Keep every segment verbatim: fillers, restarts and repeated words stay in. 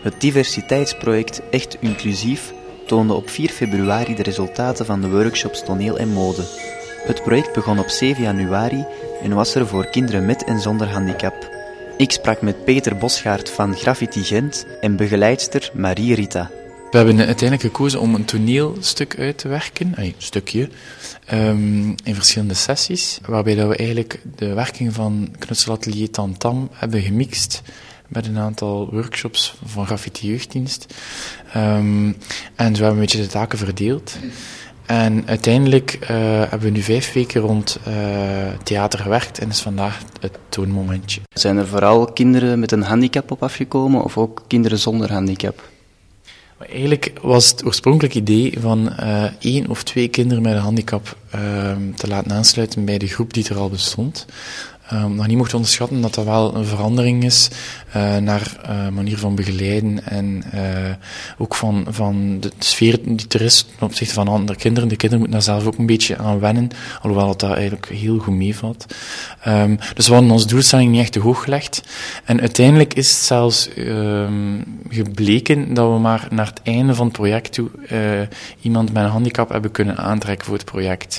Het diversiteitsproject Echt Inclusief toonde op vier februari de resultaten van de workshops Toneel en Mode. Het project begon op zeven januari en was er voor kinderen met en zonder handicap. Ik sprak met Peter Bosgaard van Graffiti Gent en begeleidster Marie Rita. We hebben uiteindelijk gekozen om een toneelstuk uit te werken, een stukje, um, in verschillende sessies, waarbij dat we eigenlijk de werking van knutselatelier Tam Tam hebben gemixt met een aantal workshops van Graffiti Jeugddienst. Um, en zo hebben we een beetje de taken verdeeld. En uiteindelijk uh, hebben we nu vijf weken rond uh, theater gewerkt en is vandaag het toonmomentje. Zijn er vooral kinderen met een handicap op afgekomen of ook kinderen zonder handicap? Maar eigenlijk was het oorspronkelijk idee van uh, één of twee kinderen met een handicap uh, te laten aansluiten bij de groep die er al bestond. Um, nog niet mocht onderschatten dat dat wel een verandering is uh, naar uh, manier van begeleiden en uh, ook van, van de sfeer die er is ten opzichte van andere kinderen. De kinderen moeten daar zelf ook een beetje aan wennen, alhoewel dat, dat eigenlijk heel goed meevalt. Um, dus we hadden onze doelstelling niet echt te hoog gelegd. En uiteindelijk is het zelfs um, gebleken dat we maar naar het einde van het project toe uh, iemand met een handicap hebben kunnen aantrekken voor het project.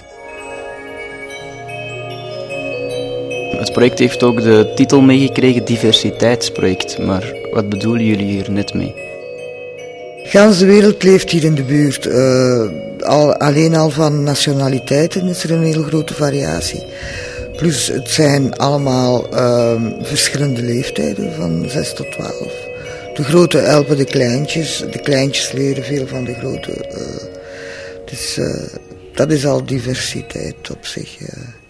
Het project heeft ook de titel meegekregen Diversiteitsproject, maar wat bedoelen jullie hier net mee? Gans de wereld leeft hier in de buurt. Uh, al, alleen al van nationaliteiten is er een heel grote variatie. Plus het zijn allemaal uh, verschillende leeftijden, van zes tot twaalf. De grote helpen de kleintjes, de kleintjes leren veel van de grote. Uh, dus uh, dat is al diversiteit op zich. Uh.